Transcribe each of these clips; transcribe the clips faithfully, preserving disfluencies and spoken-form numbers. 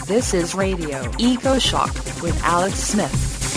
This is Radio Eco Shock with Alex Smith.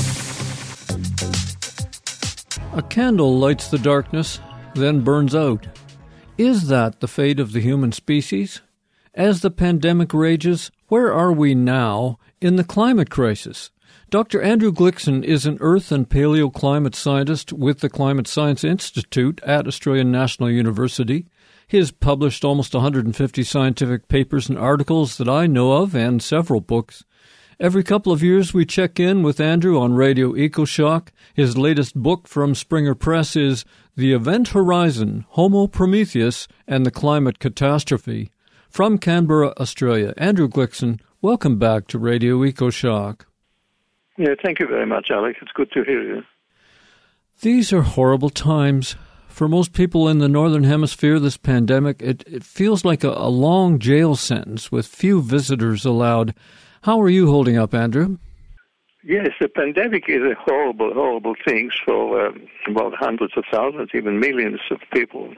A candle lights the darkness, then burns out. Is that the fate of the human species? As the pandemic rages, where are we now in the climate crisis? Doctor Andrew Glickson is an earth and paleoclimate scientist with the Climate Science Institute at Australian National University. He has published almost one hundred fifty scientific papers and articles that I know of, and several books. Every couple of years we check in with Andrew on Radio EcoShock. His latest book from Springer Press is The Event Horizon, Homo Prometheus and the Climate Catastrophe. From Canberra, Australia, Andrew Glickson, welcome back to Radio EcoShock. Yeah, thank you very much, Alex. It's good to hear you. These are horrible times. For most people in the Northern Hemisphere, this pandemic, it, it feels like a, a long jail sentence with few visitors allowed. How are you holding up, Andrew? Yes, the pandemic is a horrible, horrible thing for uh, about hundreds of thousands, even millions of people.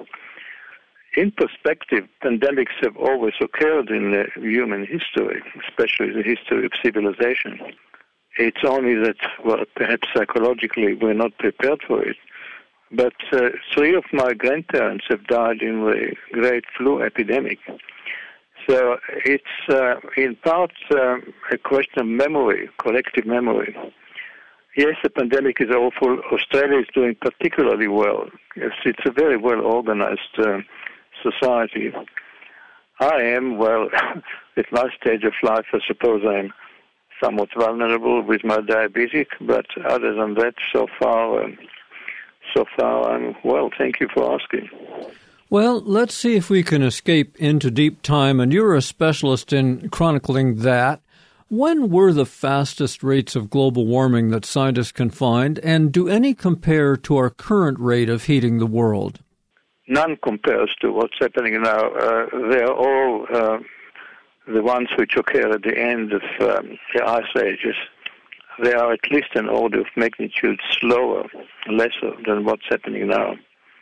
In perspective, pandemics have always occurred in uh, human history, especially the history of civilization. It's only that, well, perhaps psychologically we're not prepared for it. But uh, three of my grandparents have died in the great flu epidemic. So it's uh, in part uh, a question of memory, collective memory. Yes, the pandemic is awful. Australia is doing particularly well. Yes, it's a very well-organized uh, society. I am, well, at my stage of life, I suppose I'm somewhat vulnerable with my diabetes, but other than that, so far... Um, So far, I'm well. Thank you for asking. Well, let's see if we can escape into deep time, and you're a specialist in chronicling that. When were the fastest rates of global warming that scientists can find, and do any compare to our current rate of heating the world? None compares to what's happening now. Uh, they're all uh, the ones which occur at the end of um, the ice ages. They are at least an order of magnitude slower, lesser than what's happening now.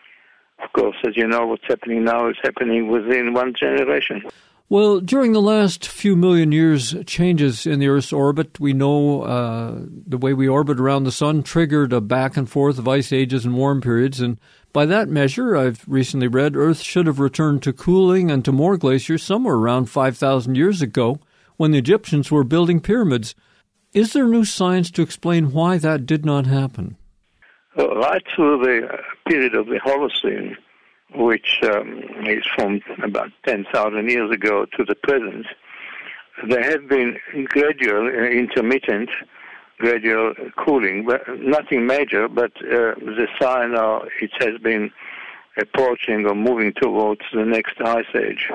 Of course, as you know, what's happening now is happening within one generation. Well, during the last few million years, changes in the Earth's orbit, we know uh, the way we orbit around the sun triggered a back and forth of ice ages and warm periods. And by that measure, I've recently read, Earth should have returned to cooling and to more glaciers somewhere around five thousand years ago when the Egyptians were building pyramids. Is there new science to explain why that did not happen? Well, right through the period of the Holocene, which um, is from about ten thousand years ago to the present, there have been gradual, uh, intermittent, gradual cooling, but nothing major, but uh, the sign uh, it has been approaching or moving towards the next ice age.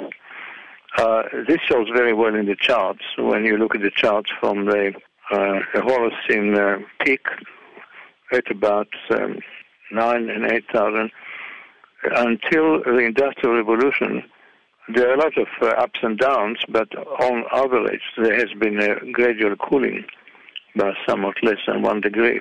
Uh, this shows very well in the charts. When you look at the charts from the Uh, the Holocene uh, peak at about um, nine and eight thousand until the Industrial Revolution. There are a lot of uh, ups and downs, but on average there has been a gradual cooling by somewhat less than one degree.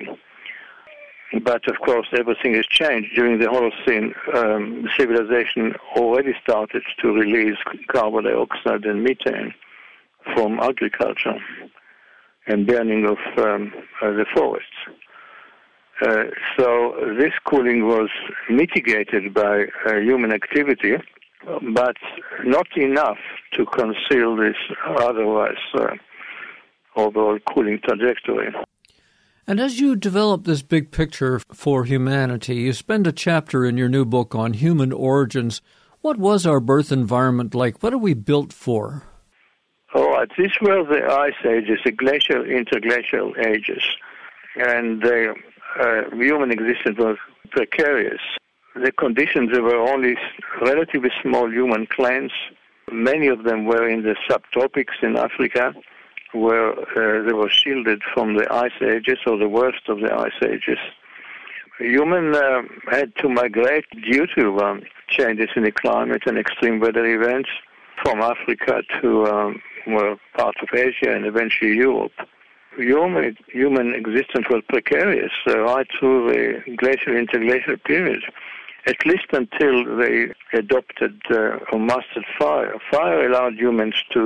But of course everything has changed. During the Holocene, um, civilization already started to release carbon dioxide and methane from agriculture and burning of um, uh, the forests. Uh, so this cooling was mitigated by uh, human activity, but not enough to conceal this otherwise uh, overall cooling trajectory. And as you develop this big picture for humanity, you spend a chapter in your new book on human origins. What was our birth environment like? What are we built for? All right, these were the ice ages, the glacial, interglacial ages, and the uh, human existence was precarious. The conditions, there were only relatively small human clans. Many of them were in the subtropics in Africa, where uh, they were shielded from the ice ages, or the worst of the ice ages. Humans uh, had to migrate due to um, changes in the climate and extreme weather events from Africa to um, well, parts of Asia and eventually Europe. Human, human existence was precarious uh, right through the glacial interglacial period, at least until they adopted uh, or mastered fire. Fire allowed humans to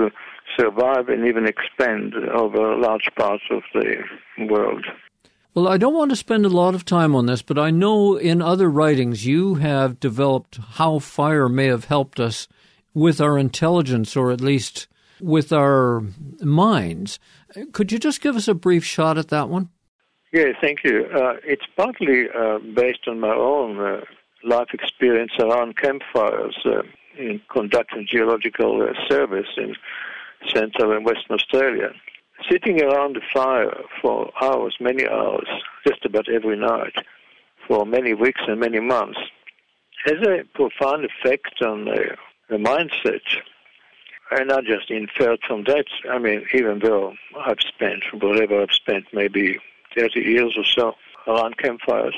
survive and even expand over large parts of the world. Well, I don't want to spend a lot of time on this, but I know in other writings you have developed how fire may have helped us with our intelligence, or at least with our minds. Could you just give us a brief shot at that one? Yeah, thank you. Uh, it's partly uh, based on my own uh, life experience around campfires uh, in conducting geological uh, service in Central and Western Australia. Sitting around the fire for hours, many hours, just about every night, for many weeks and many months, has a profound effect on the, the mindset. And I just inferred from that, I mean, even though I've spent, whatever I've spent, maybe thirty years or so around campfires,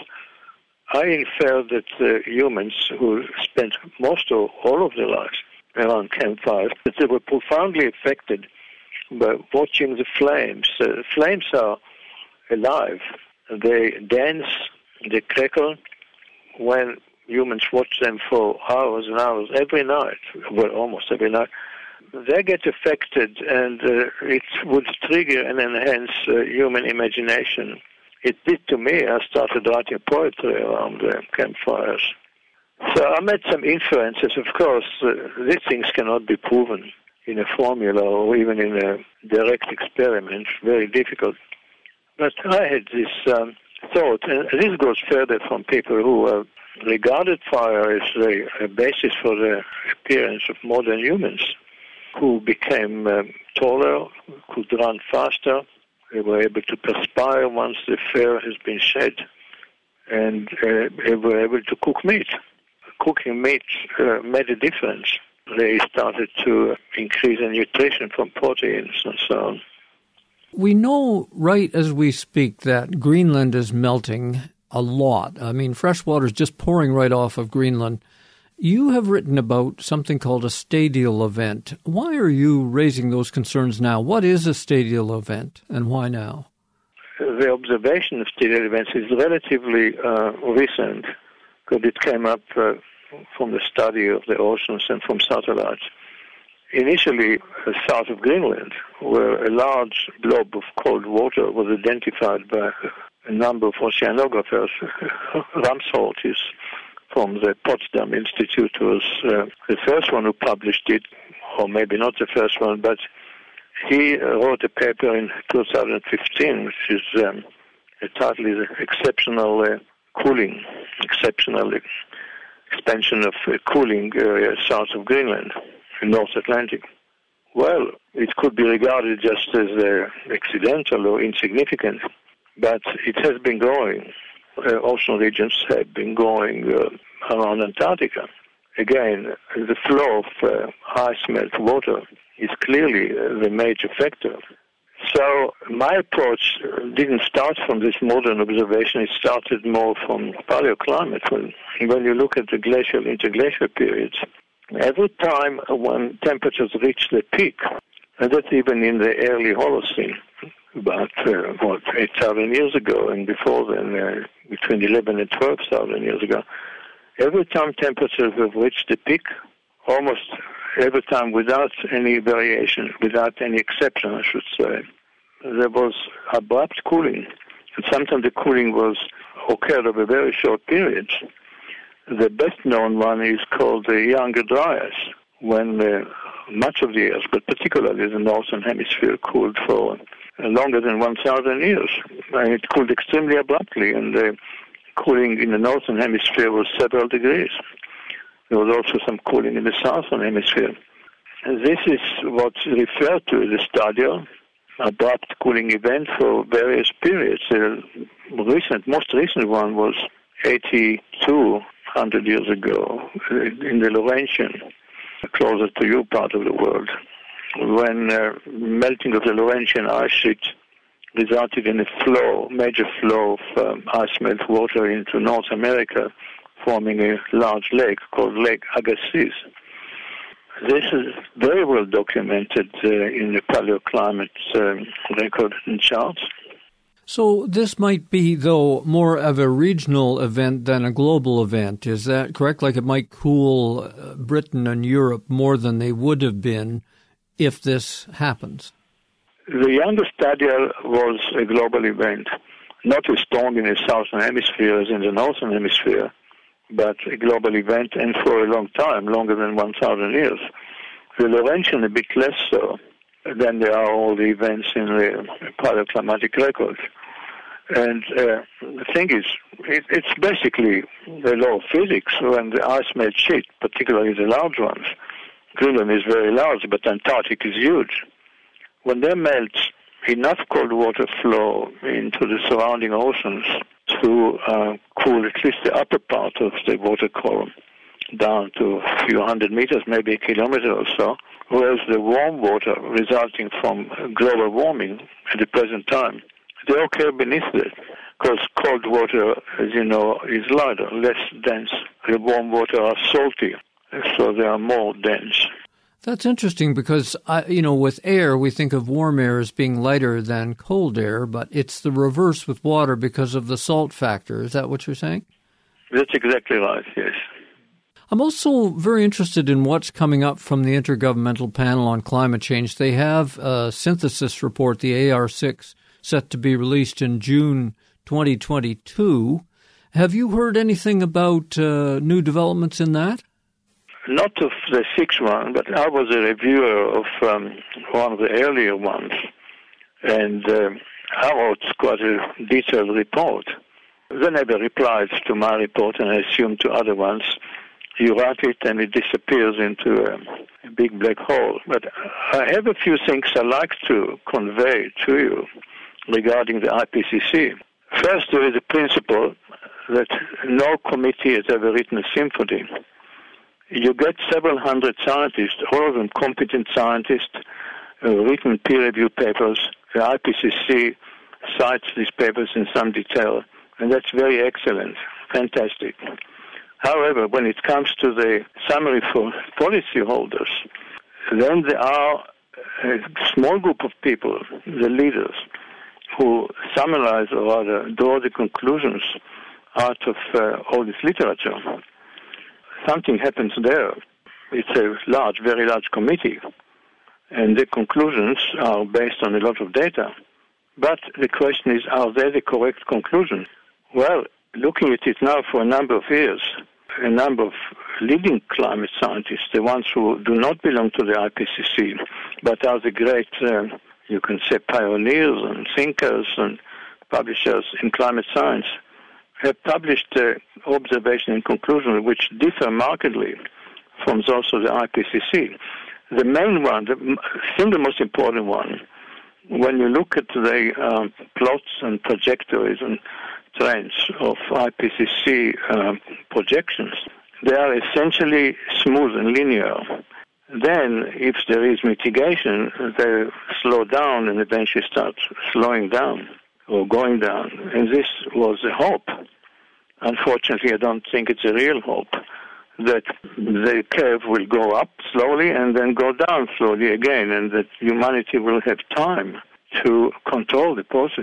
I inferred that uh, humans who spent most or all of their lives around campfires, that they were profoundly affected by watching the flames. Uh, the flames are alive. They dance, they crackle. When humans watch them for hours and hours every night, well, almost every night, they get affected, and uh, it would trigger and enhance uh, human imagination. It did to me. I started writing poetry around the campfires. So I made some inferences. Of course, uh, these things cannot be proven in a formula or even in a direct experiment. Very difficult. But I had this um, thought, and this goes further from people who uh, regarded fire as a, a basis for the appearance of modern humans, who became um, taller, could run faster. They were able to perspire once the fur has been shed, and uh, they were able to cook meat. Cooking meat uh, made a difference. They started to increase the nutrition from proteins and so on. We know right as we speak that Greenland is melting a lot. I mean, fresh water is just pouring right off of Greenland. You have written about something called a stadial event. Why are you raising those concerns now? What is a stadial event, and why now? The observation of stadial events is relatively uh, recent, because it came up uh, from the study of the oceans and from satellites. Initially, uh, south of Greenland, where a large blob of cold water was identified by a number of oceanographers. Ramsholt is from the Potsdam Institute, was uh, the first one who published it, or maybe not the first one, but he uh, wrote a paper in two thousand fifteen, which is, um, the title is Exceptional uh, Cooling, Exceptional Expansion of uh, Cooling Area South of Greenland, in North Atlantic. Well, it could be regarded just as uh, accidental or insignificant, but it has been growing. Uh, ocean regions have been growing uh, around Antarctica. Again, the flow of uh, ice melt water is clearly uh, the major factor. So my approach didn't start from this modern observation. It started more from paleoclimate. When, when you look at the glacial interglacial periods, every time when temperatures reach the peak, and that's even in the early Holocene, about, uh, what, eight thousand years ago, and before then, uh, between eleven and twelve thousand years ago, every time temperatures have reached the peak, almost every time without any variation, without any exception, I should say, there was abrupt cooling. And sometimes the cooling was occurred over very short periods. The best-known one is called the Younger Dryas, when uh, much of the years, but particularly the northern hemisphere, cooled for uh, longer than one thousand years. And it cooled extremely abruptly, and the cooling in the northern hemisphere was several degrees. There was also some cooling in the southern hemisphere. And this is what's referred to as a stadial, abrupt cooling event for various periods. The recent, most recent one was eighty-two hundred years ago in the Laurentian, closer to you part of the world, when uh, melting of the Laurentian ice sheet resulted in a flow, major flow of um, ice melt water into North America, forming a large lake called Lake Agassiz. This is very well documented uh, in the paleoclimate um, record and charts. So this might be, though, more of a regional event than a global event. Is that correct? Like it might cool uh, Britain and Europe more than they would have been if this happens? The younger Stadial was a global event, not as strong in the southern hemisphere as in the northern hemisphere, but a global event, and for a long time, longer than one thousand years. The Laurentian a bit less so than there are all the events in the paleoclimatic record. And uh, the thing is, it, it's basically the law of physics. When the ice melts sheet, particularly the large ones, Greenland is very large, but Antarctic is huge. When they melt, enough cold water flow into the surrounding oceans to uh, cool at least the upper part of the water column down to a few hundred meters, maybe a kilometer or so, whereas the warm water resulting from global warming at the present time, they occur beneath it, because cold water, as you know, is lighter, less dense. The warm water are salty, so they are more dense. That's interesting because, I, you know, with air, we think of warm air as being lighter than cold air, but it's the reverse with water because of the salt factor. Is that what you're saying? That's exactly right, yes. I'm also very interested in what's coming up from the Intergovernmental Panel on Climate Change. They have a synthesis report, the A R six, set to be released in June twenty twenty-two. Have you heard anything about uh, new developments in that? Not of the sixth one, but I was a reviewer of um, one of the earlier ones, and uh, I wrote quite a detailed report. They never replied to my report, and I assume to other ones. You write it and it disappears into a, a big black hole. But I have a few things I'd like to convey to you regarding the I P C C. First, there is a principle that no committee has ever written a symphony. You get several hundred scientists, all of them competent scientists, uh, written peer-reviewed papers. The I P C C cites these papers in some detail, and that's very excellent, fantastic. However, when it comes to the summary for policyholders, then there are a small group of people, the leaders, who summarize or rather draw the conclusions out of uh, all this literature. Something happens there. It's a large, very large committee, and the conclusions are based on a lot of data. But the question is, are they the correct conclusion? Well, looking at it now for a number of years, a number of leading climate scientists, the ones who do not belong to the I P C C, but are the great, uh, you can say, pioneers and thinkers and publishers in climate science, have published uh, observations and conclusions which differ markedly from those of the I P C C. The main one, the single most important one, when you look at the um, plots and trajectories and trends of I P C C uh, projections, they are essentially smooth and linear. Then, if there is mitigation, they slow down and eventually start slowing down or going down. And this was a hope. Unfortunately, I don't think it's a real hope that the curve will go up slowly and then go down slowly again, and that humanity will have time to control the process.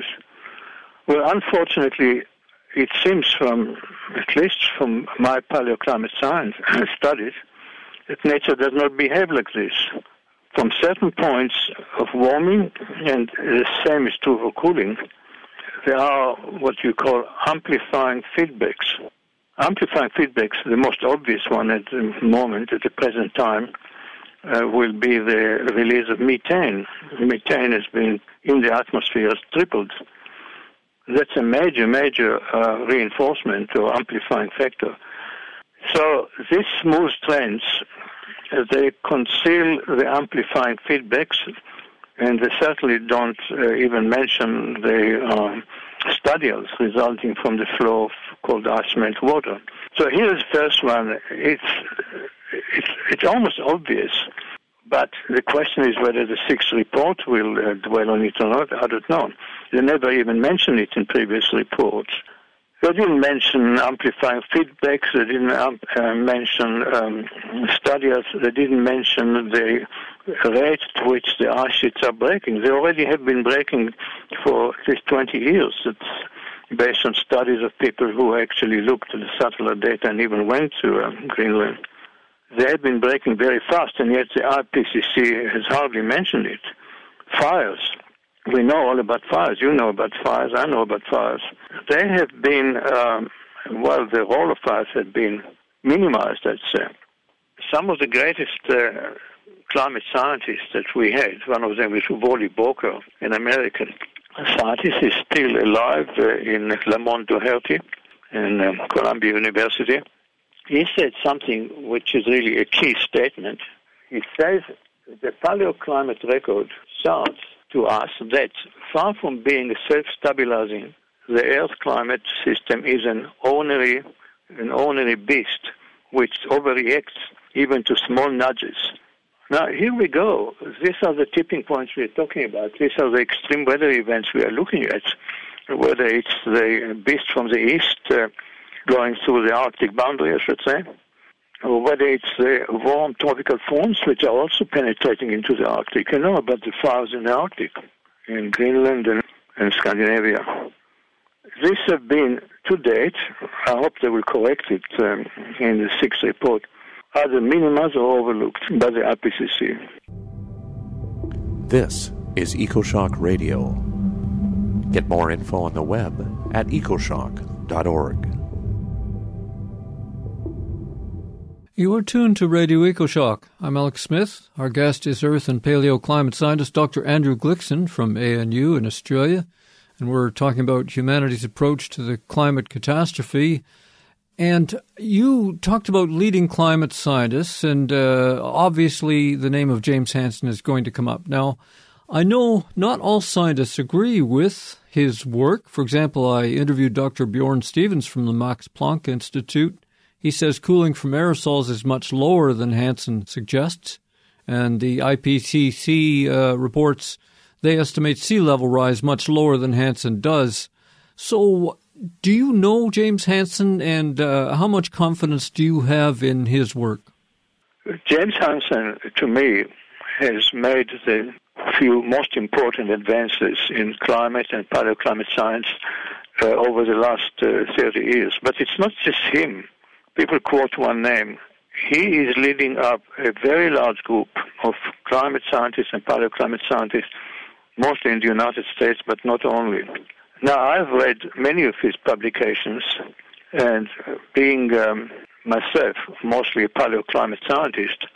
Well, unfortunately, it seems from, at least from my paleoclimate science studies, that nature does not behave like this. From certain points of warming, and the same is true for cooling, there are what you call amplifying feedbacks. Amplifying feedbacks, the most obvious one at the moment, at the present time, uh, will be the release of methane. Methane has been in the atmosphere, has tripled. That's a major, major uh, reinforcement or amplifying factor. So these smooth trends, uh, they conceal the amplifying feedbacks, and they certainly don't uh, even mention the um, stadials resulting from the flow of cold ice melt water. So here's the first one. It's, it's, it's almost obvious, but the question is whether the sixth report will uh, dwell on it or not. I don't know. They never even mentioned it in previous reports. They didn't mention amplifying feedbacks. They didn't um, uh, mention um, stadials. They didn't mention the rate to which the ice sheets are breaking. They already have been breaking for at least twenty years. It's based on studies of people who actually looked at the satellite data and even went to uh, Greenland. they have been breaking very fast, and yet the I P C C has hardly mentioned it. Fires. We know all about fires. You know about fires. I know about fires. They have been, um, well, the role of fires has been minimized, I'd say. Some of the greatest uh, climate scientists that we had, one of them is Wally Baker, an American scientist, is still alive uh, in Lamont Doherty in um, Columbia University. He said something which is really a key statement. He says the paleoclimate record shows to us that far from being self-stabilizing, the Earth climate system is an ornery, an ornery beast which overreacts even to small nudges. Now, here we go. These are the tipping points we're talking about. These are the extreme weather events we are looking at, whether it's the beast from the east uh, going through the Arctic boundary, I should say, or whether it's the warm tropical fronts which are also penetrating into the Arctic. You know about the fires in the Arctic, in Greenland and, and Scandinavia. These have been, to date, I hope they will correct it um, in the sixth report, either minimized or overlooked by the I P C C. This is EcoShock Radio. Get more info on the web at ecoshock dot org. You are tuned to Radio EcoShock. I'm Alex Smith. Our guest is Earth and Paleoclimate Scientist Doctor Andrew Glickson from A N U in Australia, and we're talking about humanity's approach to the climate catastrophe. And you talked about leading climate scientists, and uh, obviously the name of James Hansen is going to come up. Now, I know not all scientists agree with his work. For example, I interviewed Doctor Bjorn Stevens from the Max Planck Institute. He says cooling from aerosols is much lower than Hansen suggests, and the I P C C uh, reports they estimate sea level rise much lower than Hansen does. So do you know James Hansen, and uh, how much confidence do you have in his work? James Hansen, to me, has made the few most important advances in climate and paleoclimate science uh, over the last uh, thirty years. But it's not just him. People quote one name. He is leading up a very large group of climate scientists and paleoclimate scientists, mostly in the United States, but not only. Now, I've read many of his publications, and being um, myself mostly a paleoclimate scientist,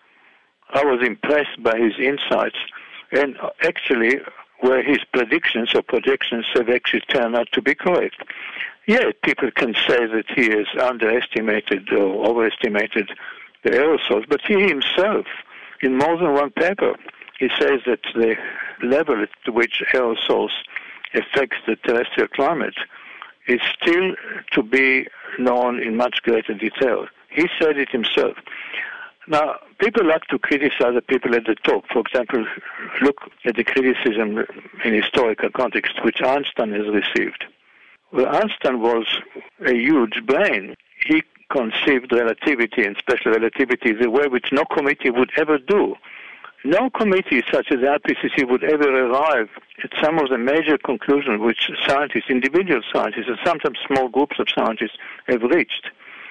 I was impressed by his insights, and actually where his predictions or projections have actually turned out to be correct. Yeah, people can say that he has underestimated or overestimated the aerosols, but he himself, in more than one paper, he says that the level at which aerosols affects the terrestrial climate is still to be known in much greater detail. He said it himself. Now, people like to criticize the people at the top. For example, look at the criticism in historical context which Einstein has received. Well, Einstein was a huge brain. He conceived relativity and special relativity the way which no committee would ever do. No committee such as the I P C C would ever arrive at some of the major conclusions which scientists, individual scientists, and sometimes small groups of scientists have reached.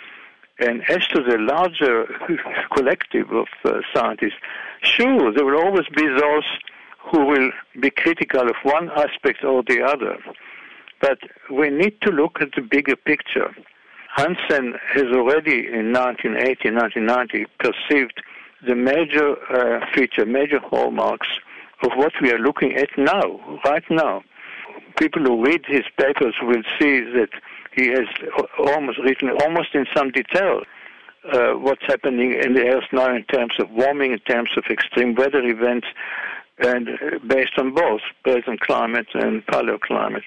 And as to the larger collective of uh, scientists, sure, there will always be those who will be critical of one aspect or the other. But we need to look at the bigger picture. Hansen has already in nineteen eighty, nineteen ninety perceived the major uh, feature, major hallmarks of what we are looking at now, right now. People who read his papers will see that he has almost written, almost in some detail, uh, what's happening in the Earth now in terms of warming, in terms of extreme weather events, and based on both present climate and paleoclimate.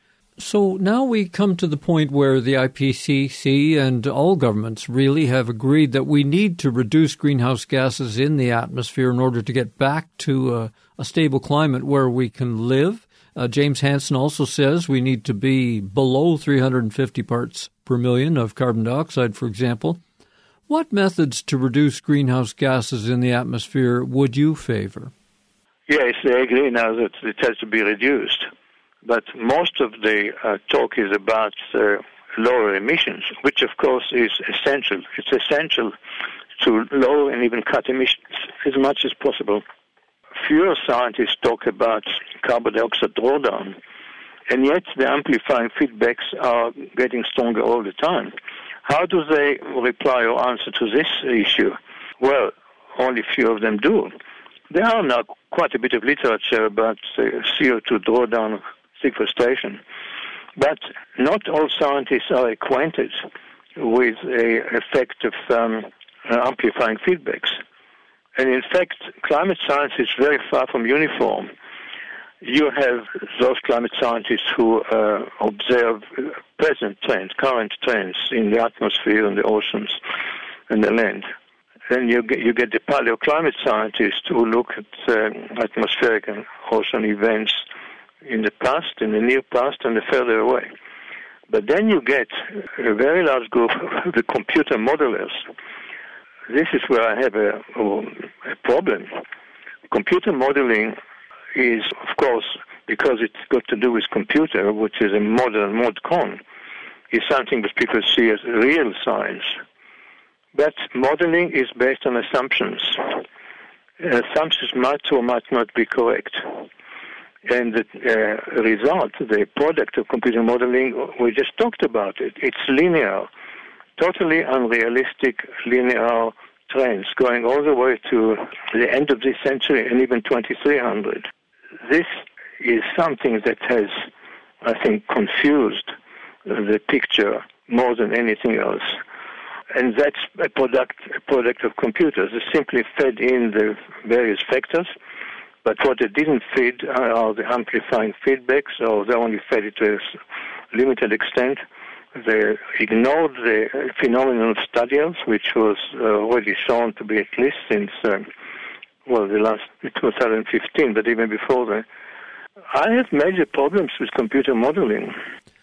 So now we come to the point where the I P C C and all governments really have agreed that we need to reduce greenhouse gases in the atmosphere in order to get back to a, a stable climate where we can live. Uh, James Hansen also says we need to be below three hundred fifty parts per million of carbon dioxide, for example. What methods to reduce greenhouse gases in the atmosphere would you favor? Yes, they agree now that it has to be reduced. But most of the uh, talk is about uh, lower emissions, which of course is essential. It's essential to lower and even cut emissions as much as possible. Fewer scientists talk about carbon dioxide drawdown, and yet the amplifying feedbacks are getting stronger all the time. How do they reply or answer to this issue? Well, only few of them do. There are now quite a bit of literature about uh, C O two drawdown sequestration, but not all scientists are acquainted with the effect of um, amplifying feedbacks. And in fact, climate science is very far from uniform. You have those climate scientists who uh, observe present trends, current trends in the atmosphere and the oceans and the land. Then you get, you get the paleoclimate scientists who look at uh, atmospheric and ocean events in the past, in the near past, and the further away. But then you get a very large group of the computer modelers. This is where I have a, a problem. Computer modeling is, of course, because it's got to do with computer, which is a modern mod con, is something that people see as real science. But modeling is based on assumptions. Assumptions might or might not be correct. And the uh, result, the product of computer modeling, we just talked about it. It's linear, totally unrealistic linear trends going all the way to the end of this century and even twenty-three hundred. This is something that has, I think, confused the picture more than anything else. And that's a product, a product of computers. They simply fed in the various factors, but what they didn't feed are the amplifying feedbacks, or they only fed it to a limited extent. They ignored the phenomenon of stadials, which was uh, already shown to be at least since, um, well, the last two thousand fifteen, but even before that. I have major problems with computer modeling.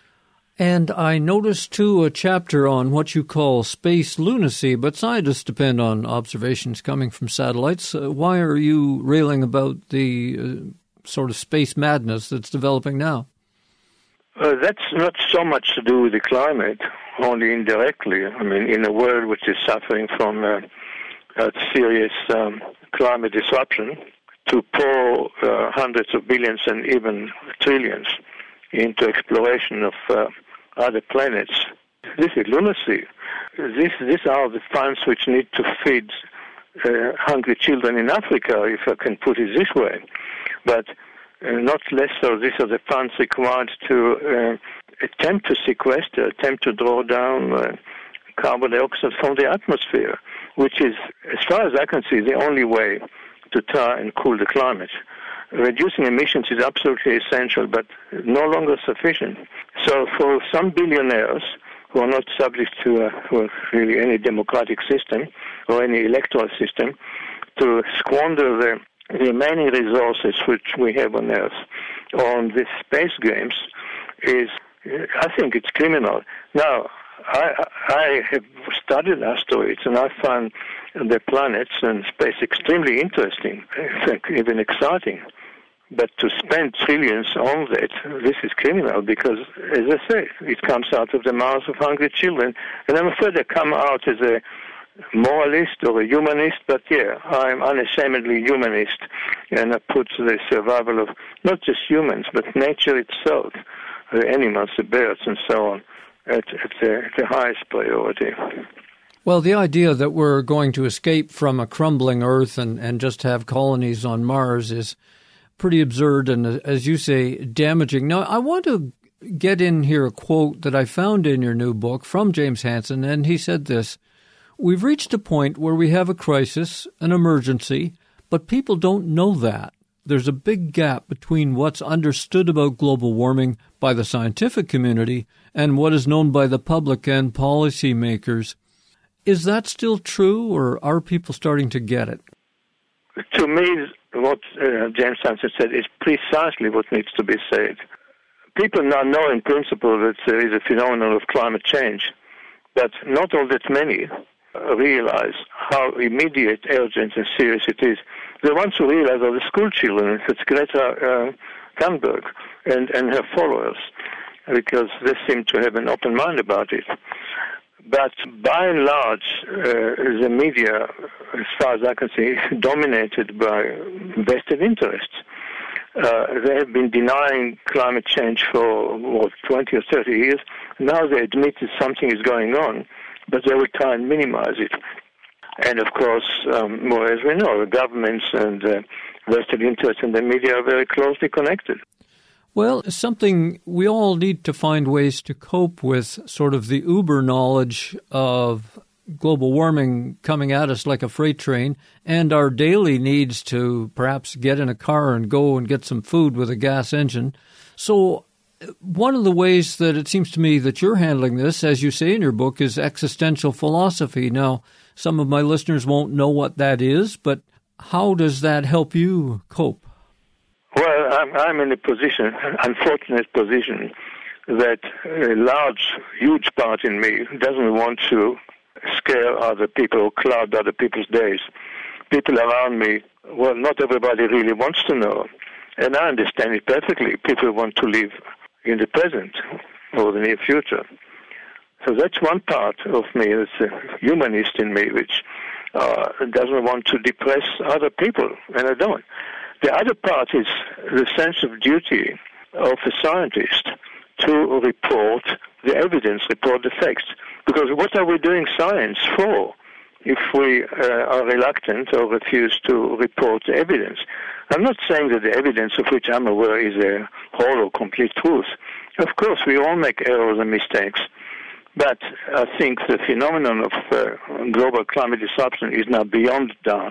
And I noticed, too, a chapter on what you call space lunacy, but scientists depend on observations coming from satellites. Uh, why are you railing about the uh, sort of space madness that's developing now? Uh, that's not so much to do with the climate, only indirectly. I mean, in a world which is suffering from uh, a serious um, climate disruption, to pour uh, hundreds of billions and even trillions into exploration of uh, other planets, this is lunacy. This, these are the funds which need to feed uh, hungry children in Africa, if I can put it this way. But uh, not less so, these are the funds required to uh, attempt to sequester, attempt to draw down uh, carbon dioxide from the atmosphere, which is, as far as I can see, the only way to try and cool the climate. Reducing emissions is absolutely essential, but no longer sufficient. So for some billionaires who are not subject to uh, well, really any democratic system or any electoral system, to squander the remaining resources which we have on Earth on these space games is, I think it's criminal. Now, I, I have studied asteroids, and I find the planets and space extremely interesting, in fact, even exciting. But to spend trillions on that, this is criminal because, as I say, it comes out of the mouths of hungry children. And I'm afraid I come out as a moralist or a humanist, but yeah, I'm unashamedly humanist. And I put the survival of not just humans, but nature itself, the animals, the birds, and so on, at, at, the, at the highest priority. Well, the idea that we're going to escape from a crumbling Earth and, and just have colonies on Mars is pretty absurd and, as you say, damaging. Now, I want to get in here a quote that I found in your new book from James Hansen, and he said this: "We've reached a point where we have a crisis, an emergency, but people don't know that. There's a big gap between what's understood about global warming by the scientific community and what is known by the public and policymakers." Is that still true, or are people starting to get it? To me, what uh, James Hansen said is precisely what needs to be said. People now know in principle that there is a phenomenon of climate change, but not all that many realize how immediate, urgent, and serious it is. The ones who realize are the school children. It's Greta uh, Thunberg and, and her followers, because they seem to have an open mind about it. But by and large, uh, the media, as far as I can see, is dominated by vested interests. Uh, they have been denying climate change for, what, twenty or thirty years. Now they admit that something is going on, but they will try and minimize it. And of course, um, more as we know, governments and uh, vested interests in the media are very closely connected. Well, something we all need to find ways to cope with, sort of the uber knowledge of global warming coming at us like a freight train, and our daily needs to perhaps get in a car and go and get some food with a gas engine. So one of the ways that it seems to me that you're handling this, as you say in your book, is existential philosophy. Now, some of my listeners won't know what that is, but how does that help you cope? Well, I'm, I'm in a position, an unfortunate position, that a large, huge part in me doesn't want to scare other people or cloud other people's days. People around me, well, not everybody really wants to know. And I understand it perfectly. People want to live in the present or the near future. So that's one part of me, that's a humanist in me, which uh, doesn't want to depress other people, and I don't. The other part is the sense of duty of a scientist to report the evidence, report the facts. Because what are we doing science for if we uh, are reluctant or refuse to report the evidence? I'm not saying that the evidence of which I'm aware is a whole or complete truth. Of course, we all make errors and mistakes. But I think the phenomenon of uh, global climate disruption is now beyond doubt.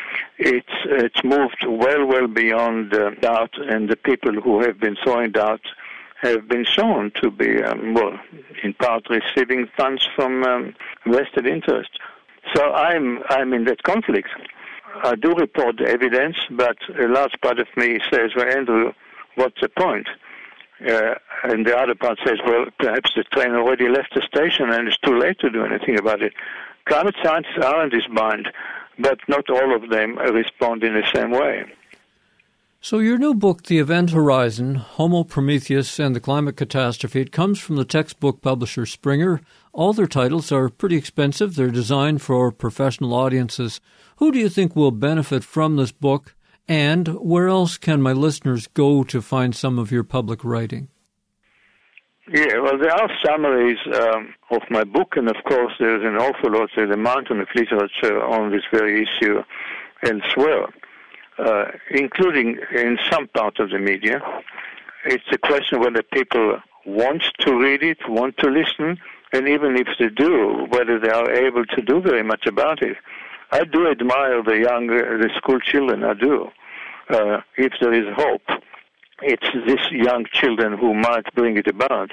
It's, it's moved well, well beyond uh, doubt, and the people who have been throwing doubt have been shown to be, um, well, in part receiving funds from um, vested interest. So I'm, I'm in that conflict. I do report the evidence, but a large part of me says, well, Andrew, what's the point? Uh, and the other part says, well, perhaps the train already left the station and it's too late to do anything about it. Climate scientists are in this bind, but not all of them respond in the same way. So your new book, The Event Horizon, Homo Prometheus and the Climate Catastrophe, it comes from the textbook publisher Springer. All their titles are pretty expensive. They're designed for professional audiences. Who do you think will benefit from this book? And where else can my listeners go to find some of your public writing? Yeah, well, there are summaries um, of my book, and of course there's an awful lot, there's a mountain of literature on this very issue elsewhere, uh, including in some part of the media. It's a question whether people want to read it, want to listen, and even if they do, whether they are able to do very much about it. I do admire the young, the school children, I do. Uh, if there is hope, it's these young children who might bring it about.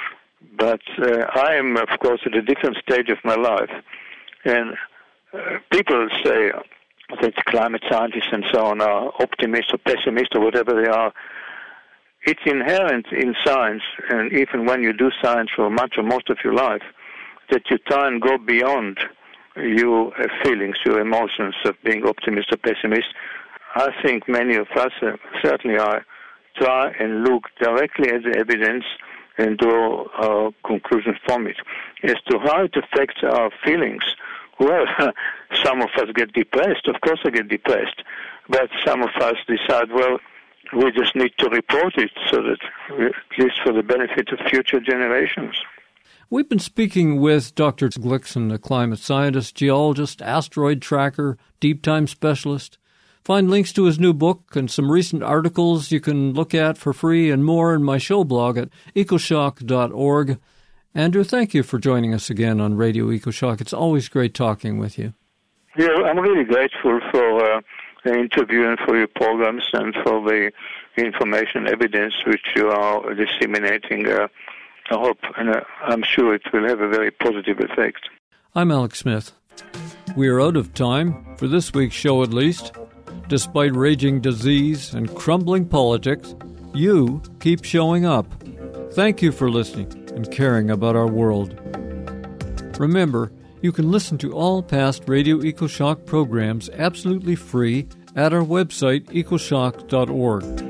But uh, I am, of course, at a different stage of my life. And uh, people say that climate scientists and so on are optimists or pessimists or whatever they are. It's inherent in science, and even when you do science for much or most of your life, that you try and go beyond your uh, feelings, your emotions of being optimist or pessimist. I think many of us, uh, certainly I, try and look directly at the evidence and draw our conclusions from it. As to how it affects our feelings, well, some of us get depressed. Of course I get depressed. But some of us decide, well, we just need to report it so that, at least for the benefit of future generations. We've been speaking with Doctor Glickson, a climate scientist, geologist, asteroid tracker, deep time specialist. Find links to his new book and some recent articles you can look at for free and more in my show blog at ecoshock dot org. Andrew, thank you for joining us again on Radio EcoShock. It's always great talking with you. Yeah, I'm really grateful for uh, the interview and for your programs and for the information evidence which you are disseminating. Uh, I hope, and uh, I'm sure it will have a very positive effect. I'm Alex Smith. We are out of time, for this week's show at least. Despite raging disease and crumbling politics, you keep showing up. Thank you for listening and caring about our world. Remember, you can listen to all past Radio EcoShock programs absolutely free at our website, ecoshock dot org.